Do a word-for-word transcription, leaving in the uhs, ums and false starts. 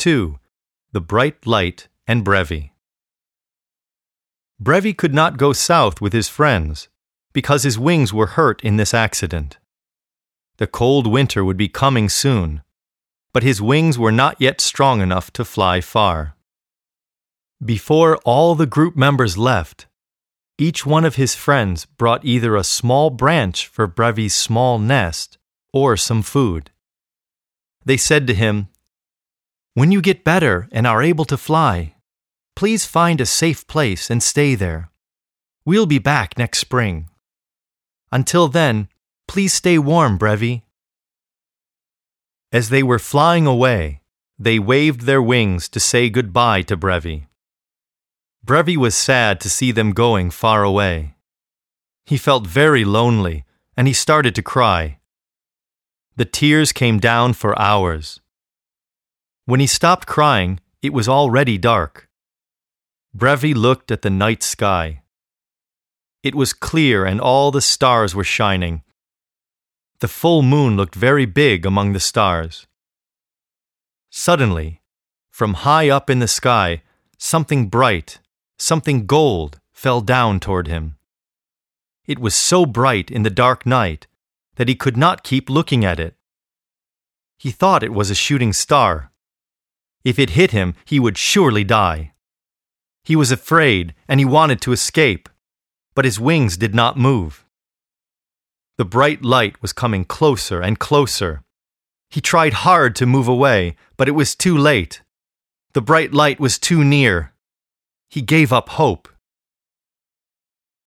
two. The Bright Light and Brevy. Brevy could not go south with his friends because his wings were hurt in this accident. The cold winter would be coming soon, but his wings were not yet strong enough to fly far. Before all the group members left, each one of his friends brought either a small branch for Brevy's small nest or some food. They said to him, "When you get better and are able to fly, please find a safe place and stay there. We'll be back next spring. Until then, please stay warm, Brevy." As they were flying away, they waved their wings to say goodbye to Brevy. Brevy was sad to see them going far away. He felt very lonely, and he started to cry. The tears came down for hours. When he stopped crying, it was already dark. Brevy looked at the night sky. It was clear and all the stars were shining. The full moon looked very big among the stars. Suddenly, from high up in the sky, something bright, something gold, fell down toward him. It was so bright in the dark night that he could not keep looking at it. He thought it was a shooting star. If it hit him, he would surely die. He was afraid and he wanted to escape, but his wings did not move. The bright light was coming closer and closer. He tried hard to move away, but it was too late. The bright light was too near. He gave up hope.